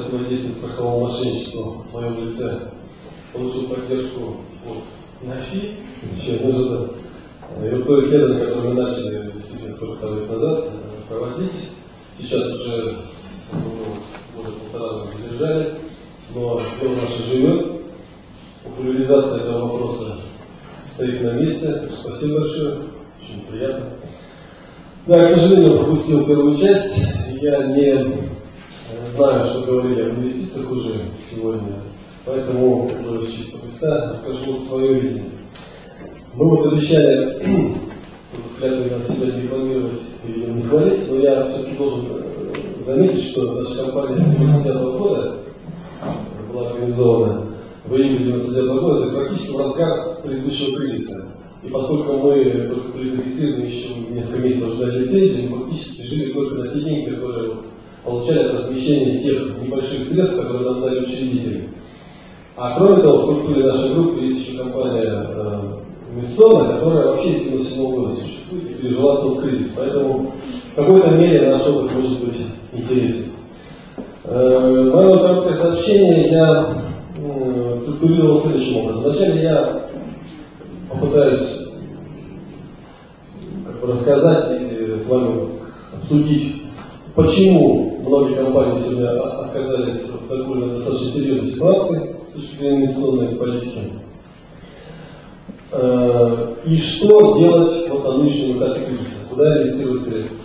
противодействия страховому мошенничеству в моем лице получил поддержку от НАФИ, еще нужно. И вот то исследование, которое мы начали действительно сколько лет назад проводить, сейчас уже года полтора задержали, но дело наше живет. Популяризация этого вопроса стоит на месте. Спасибо большое, очень приятно. Да, к сожалению, пропустил первую часть. Я не знаю, что говорили об инвестициях уже сегодня, поэтому уже с чистого листа скажу свое видение. Мы вот обещали клятвенно себя не рекламировать и не хвалить, но я все-таки должен заметить, что наша компания 1999 года была организована в июле 1999 года, то есть практически в разгар предыдущего кризиса. И поскольку мы только были зарегистрированы еще несколько месяцев ждали лицензии, мы фактически жили только на те деньги, которые получали от размещения тех небольших средств, которые нам дали учредители. А кроме того, в структуре нашей группы есть еще компания инвестиционная, которая вообще с 1997 года существует и пережила тот кризис. Поэтому в какой-то мере наш опыт может быть интересен. Мое короткое сообщение я структурировал следующим образом. Вначале я попытаюсь рассказать и с вами обсудить, почему многие компании сегодня оказались в такой достаточно серьезной ситуации с точки зрения инвестиционной политики. И что делать вот на нынешнем этапе кризиса, куда инвестировать средства.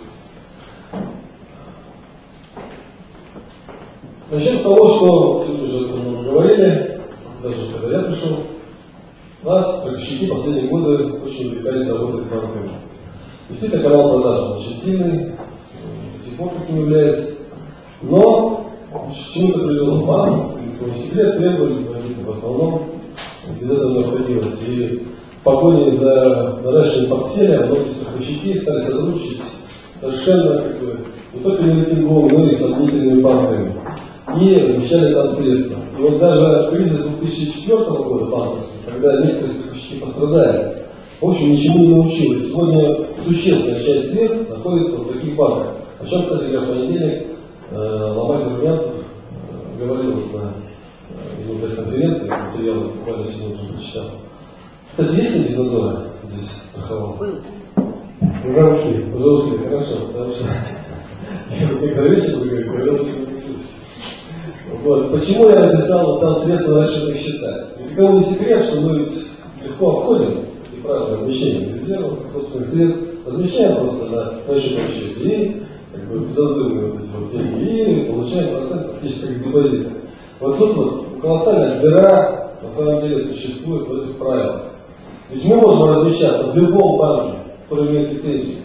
Начнем с того, что сегодня уже много говорили, даже когда я пришел, нас, страховщики, последние годы очень увлекались работать с банками. Действительно, канал продаж очень сильный, до сих пор таким является, но к чему-то привело банк, не секрет, требовали, в основном без этого не обходилось. И в погоне за наращиванием портфеля многие страховщики стали сотрудничать совершенно не только не рейтинговыми, но и сомнительными банками. И размещали там средства. И вот даже кризис 2004 года банковский, когда некоторые страховщики пострадали, в общем, ничему не научилось. Сегодня существенная часть средств находится в таких банках. О чем, кстати говоря, в понедельник Ломакин Румянцев говорил на его пресс-конференции, материалы буквально сегодня уже прочитал. Кстати, есть люди надзора здесь страхового? Уже ушли, хорошо, потому что некоторые вещи буду говорить, когда все не слышишь. Вот. Почему я написал там средства на расчетных счетах? Никому не секрет, что мы ведь легко обходим и правильно размещение резервов, собственных средств, размещаем просто на расчетном счете и безотзывные вот деньги и получаем процент практически как депозита. Вот тут вот колоссальная дыра на самом деле существует в этих правилах. Ведь мы можем размещаться в любом банке, который имеет лицензию.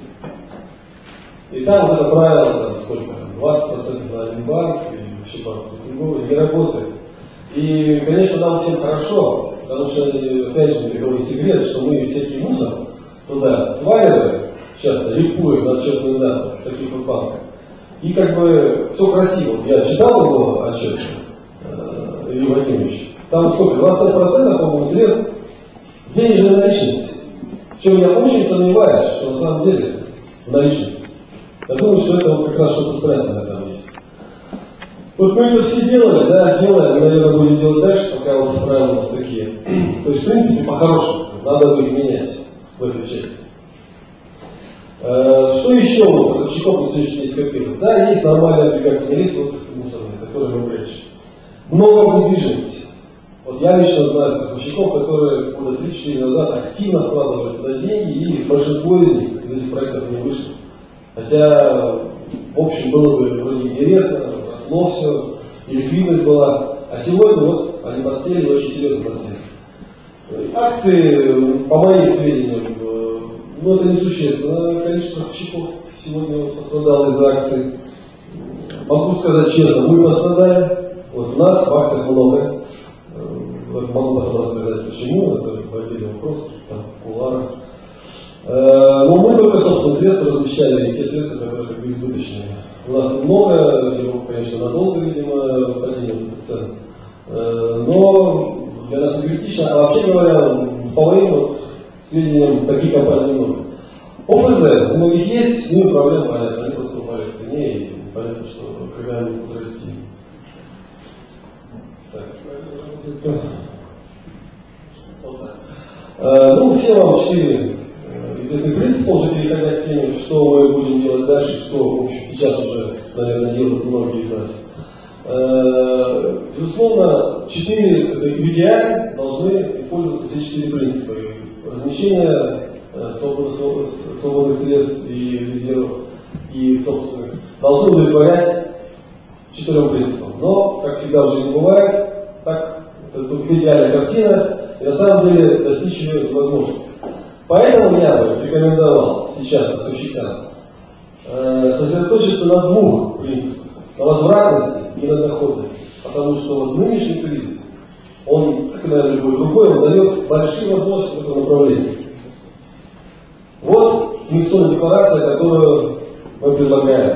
И там вот это правило, там, сколько, 20% на один банк, и вообще банк не работает. И, конечно, нам всем хорошо, потому что, опять же, не секрет, что мы всякий мусор туда сваливаем, часто ликуем на отчетную дату в таких вот банках. И как бы все красиво. Я читал его отчет, Ильи Владимирович. Там сколько, 25%, по-моему, средств денежной наличности. Причем я очень сомневаюсь, что на самом деле в наличности. Я думаю, что это вот как раз что-то спрятанное там есть. Вот мы это все делали, да, делаем, наверное, будем делать дальше, пока вот правила у нас такие. То есть, в принципе, по-хорошему, надо бы их менять в этой части. Что еще у страховщиков на сегодняшний день скопилось? Да, есть нормальные облигации лиц, вот мусорные, которые мы прячем. Много недвижимости. Вот я лично знаю страховщиков, которые года 3-4 назад активно вкладывали туда деньги, и большинство из них из этих проектов не вышло. Хотя, в общем, было бы вроде интересно, росло все, и ликвидность была. А сегодня вот они подсели, очень серьезно подсели. Акции, по моим сведениям, ну это несущественно. Количество страховщиков сегодня вот пострадало из-за акций. Могу сказать честно, мы пострадали. Вот у нас в акциях много. Могу потом рассказать почему, это отдельный вопрос, там в кулуарах. Но мы только, собственно, средства размещали, те средства, которые как бы избыточные. У нас много, конечно, надолго, видимо, падение цен. Но для нас не критично. А вообще говоря, по моим вот сведениям, таких компаний много. ОФЗ у многих есть, с ними проблем понятно, они просто упали в цене, и понятно, что когда они будут расти. Вот так. Ну, все вам 4 известных принципа, уже переходя к теме, что мы будем делать дальше, что, в общем, сейчас уже, наверное, делают многие из нас. Безусловно, 4, в идеале должны использоваться все 4 принципа. Размещение свободных средств и резервов и собственных должны удовлетворять 4 принципам. Но, как всегда уже не бывает, так, это идеальная картина, и на самом деле достичь ее невозможно. Поэтому я бы рекомендовал сейчас поставщикам сосредоточиться на 2 принципах. На возвратности и на доходности. Потому что вот нынешний кризис, он, как и, наверное, любой другой, он дает большие возможности в этом направлении. Вот инвестиционная декларация, которую мы предлагаем.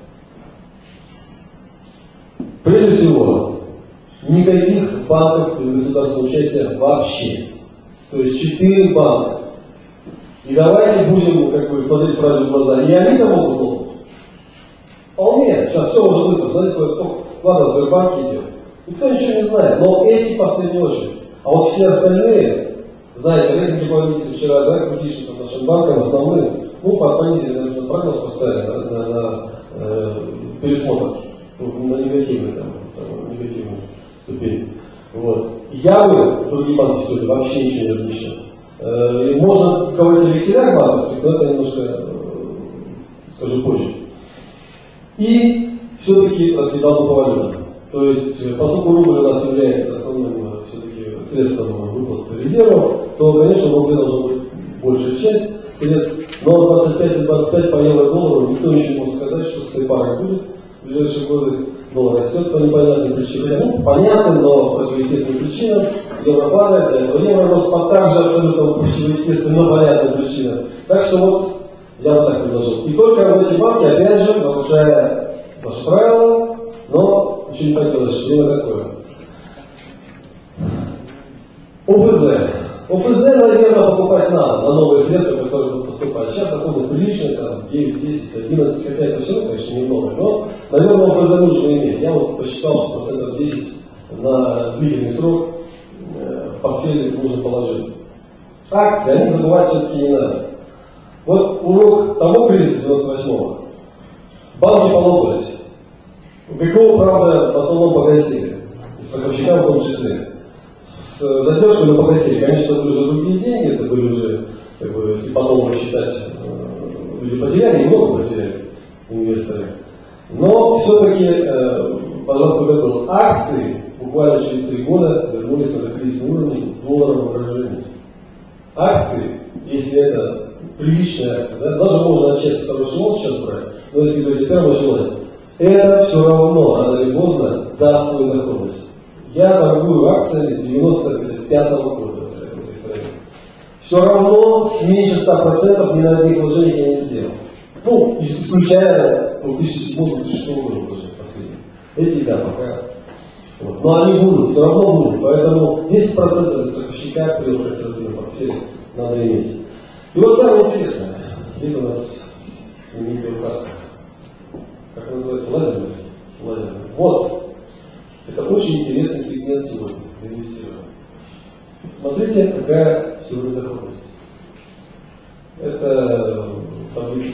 Прежде всего, никаких банков без государственного участия вообще. То есть 4 банка. И давайте будем смотреть правильно в глаза. И они-то могут лопнуть. Вполне. Сейчас все может быть. Посмотрите, кто вклад в Сбербанке идет. Никто ничего не знает. Но эти в последнюю очередь. А вот все остальные, знаете, рейтинги руководители вчера, да, крутишь там нашим банкам основные, ну, понизили, наверное, прогноз поставили на пересмотр. На негативную, самую негативную ступень. Вот. Я бы другие банки все это вообще ничего не размещал. И можно говорить о векселях банковских, но это немножко скажу позже. И все-таки раскидал по валютам. То есть, поскольку рубль у нас является основным все-таки средством выплаты резервов, то, конечно, в рубле должна быть большая часть средств. Но 25 и 25 по евро и доллару никто ничего не может сказать, что с этой парой будет. В ближайшие годы доллар растет по непонятным причинам. Ну, понятным, но по естественным причинам. Евро падает, евро рос также абсолютно противоестественным, но понятным причинам. Так что вот я вот так предложил. И только в эти банки, опять же, нарушая наши правила, но ничего не поделаешь, время такое. ОФЗ. ОФЗ, наверное, покупать надо на новые средства, которые будут поступать. Сейчас доходность приличная, там 9, 10, 11, хотя это все равно, конечно, немного, но, наверное, ОФЗ нужно иметь. Я вот посчитал, что процентов 10 на длительный срок в портфеле нужно положить. Акции, они забывать все-таки не надо. Вот урок того кризиса 98-го. Банки полопались. ГКО, правда, в основном погасили. И страховщикам в том числе. С задержкой мы погасили. Конечно, это были уже другие деньги, это были уже, как бы, если по-новому считать, люди потеряли, немного потеряли инвесторы. Но все-таки, пожалуйста, это был. Акции буквально через 3 года вернулись на кризисный уровень в долларовом выражении. Акции, если это приличная акция, да, даже можно начать с второй эшелон сейчас брать, но если говорить о первом эшелоне, это все равно, рано или поздно, даст свою доходность. Я торгую акциями с 95-го года в этой стране. Все равно с меньше 100% ни на одних вложениях я не сделал. Ну, исключая 2007-2006 года уже последний. Эти, да, пока. Вот. Но они будут, все равно будут. Поэтому 10% для страховщика при консервативном портфеле надо иметь. И вот самое интересное. Где у нас знаменитая указка? Как она называется? Лазерный. Вот. Это очень интересный сегмент сегодня инвестирования. Смотрите, какая сегодня доходность. Это таблица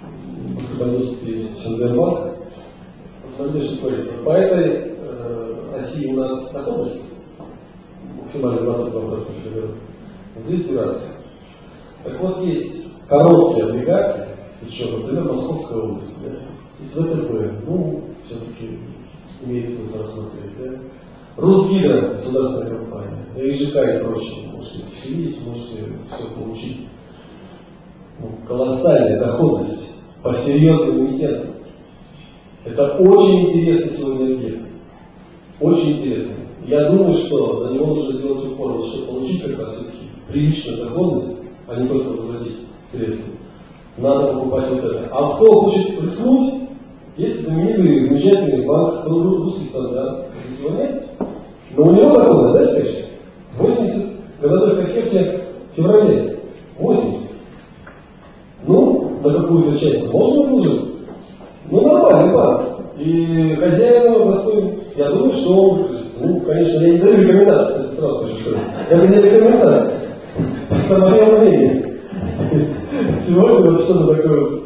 есть Шангайбанка. Посмотрите, что творится. По этой оси у нас доходность максимально 22%. Здесь дурация. Так вот, есть короткие облигации, причем, например, Московская область, да? Из ВТБ, ну, все-таки имеет смысл рассмотреть, да? Русгидро, государственная компания, ИЖК и прочее, можете все видеть, можете все получить. Ну, колоссальная доходность по серьезным эмитентам. Это очень интересный сегодня объект. Очень интересный. Я думаю, что на него нужно сделать упор, чтобы получить как раз все-таки приличную доходность, а не только возвратить средства. Надо покупать вот это. А кто хочет рискнуть, есть знаменитый, замечательный банк, русский стандарт, его нет. Но у него доходность, знаете, конечно, 80 годовых эффекте в феврале. 80. Ну, на какую-то часть можно вложиться. Ну, нормальный банк. И хозяину достойный, я думаю, что он выкажется. Ну, конечно, я не даю рекомендации, кстати, сразу скажу, что это не рекомендация. Это мое мнение. Сегодня вот что-то такое.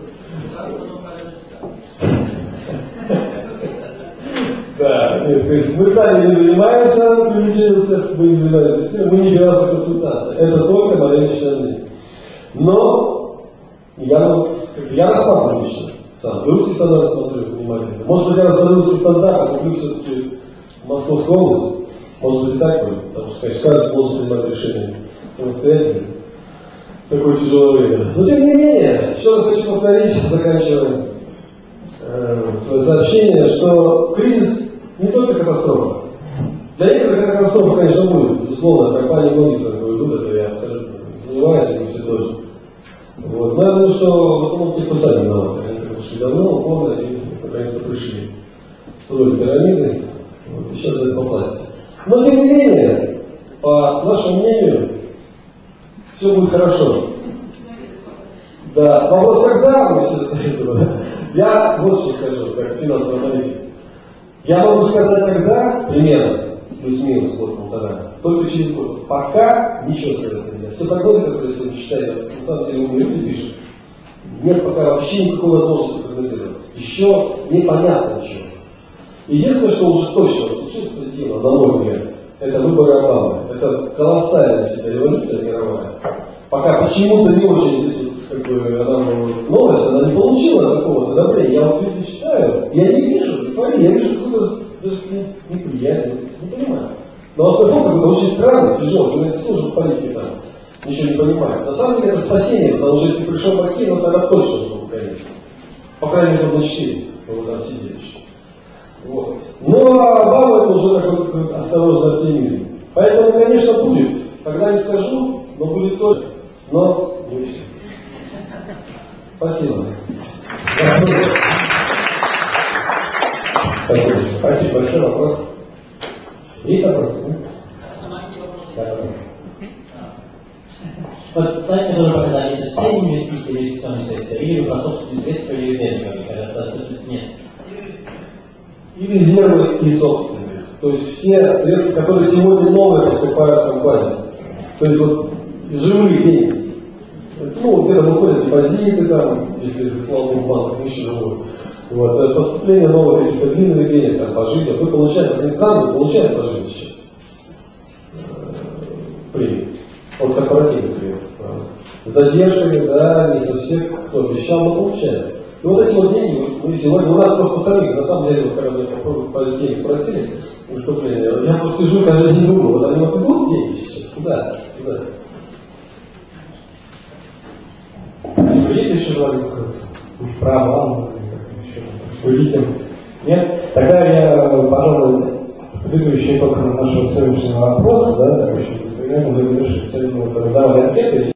Да, нет, то есть мы сами не занимаемся привлечением средств, мы не занимаемся, мы не финансовые консультанты. Это только мое личное мнение. Но я рассматриваю лично сам. Русский стандарт смотрю внимательно. Может быть, я рассмотрю русский стандарт, а куплю все-таки Московскую область. Может быть, и так будет, потому что, конечно, каждый может принимать решение самостоятельно. Такое тяжелое время. Но тем не менее, еще раз хочу повторить, заканчивая свое сообщение, что кризис не только катастрофа. Для некоторых катастрофа, конечно, будет. Безусловно, компании многие с вами идут, это я абсолютно занимаюсь, и все тоже. Вот. Но я думаю, что в основном те, кто сами виноваты. Они как шли давно, упорно, и наконец-то пришли. Строили пирамиды, вот, и сейчас за это поплатится. Но тем не менее, по нашему мнению, все будет хорошо. Да, вопрос, когда мы все до этого, я вот что скажу, как финансовый аналитик. Я могу сказать, когда, примерно, плюс-минус год-полтора, только через год. Пока ничего сказать нельзя. Все прогнозы, которые я сегодня читаю, на самом деле умные люди пишут, нет пока вообще никакой возможности прогнозировать. Еще непонятно ничего. Единственное, что уже точно случилось позитивно, на мой взгляд, это выборы Обамы. Это колоссальная себя революция мировая. Пока почему-то не очень здесь как бы, она, новость, она не получила такого одобрения. Я вот везде читаю, я не вижу, не поверю, я вижу какое-то даже неприятие, не понимаю. Новостной фон какой-то очень странный, тяжелый, что служит в политике там, ничего не понимает. На самом деле это спасение, потому что если пришел Бакин, он тогда точно был конец. По крайней мере, на 4, вот там сидели еще. Вот. Но Обама это уже такой осторожный оптимизм. Поэтому, конечно, будет. Когда не скажу, но будет тоже. Но не все. Спасибо. Спасибо. Спасибо большое. Вопрос. Есть вопросы? Да, вот слайд, который показали, это все инвестиции в инвестиционный сектор, или вы про собственные средства или резервы, когда доступность нет? И резервы, и собственные. То есть все средства, которые сегодня новые поступают в компанию. То есть вот живые деньги. Ну, где-то выходят депозиты, там, если слава богу, банк еще живой. Вот, поступление новых каких-то длинных денег, там, по жизни. Вы получаете, как ни странно, вы получаете по жизни сейчас. Премию. От корпоративных премий. С задержками, да, не со всех, кто обещал, мы получаем. И вот эти вот деньги, мы сегодня, у нас просто самих, на самом деле, вот, когда меня по деньги спросили, выступление, я просто сижу и каждый день думаю, вот они вот идут деньги сейчас, куда? Есть еще желание сказать? Про Обаму, еще видим. Нет? Тогда я, пожалуй, предыдущий только нашего сегодняшнего вопроса, да, так еще примерно завершить, давали ответы.